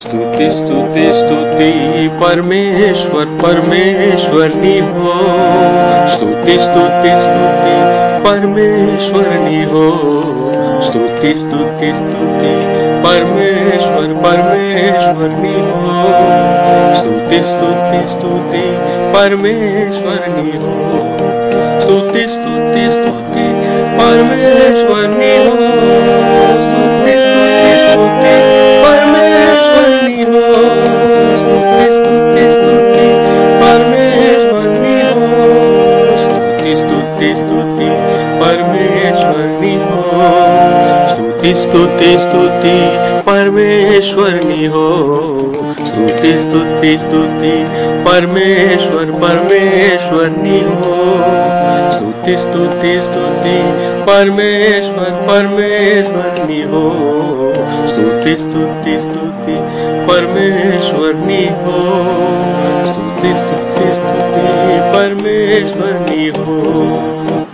स्तुति स्तुति स्तुति परमेश्वर परमेश्वरनी हो। स्तुति स्तुति स्तुति परमेश्वरनी हो। स्तुति स्तुति स्तुति परमेश्वर परमेश्वरनी हो। स्तुति स्तुति स्तुति परमेश्वरनी हो। स्तुति स्तुति स्तुति परमेश्वरनी हो। स्तुति स्तुति स्तुति परमेश्वरनी हो। स्तुति स्तुति स्तुति परमेश्वरनी हो। स्तुति स्तुति स्तुति परमेश्वरनी हो। स्तुति स्तुति स्तुति परमेश्वरनी हो। स्तुति स्तुति स्तुति परमेश्वर परमेश्वरनी हो। स्तुति स्तुति स्तुति परमेश्वर परमेश्वरनी हो। स्तुति स्तुति स्तुति परमेश्वरनी हो। स्तुति स्तुति स्तुति परमेश्वरनी हो।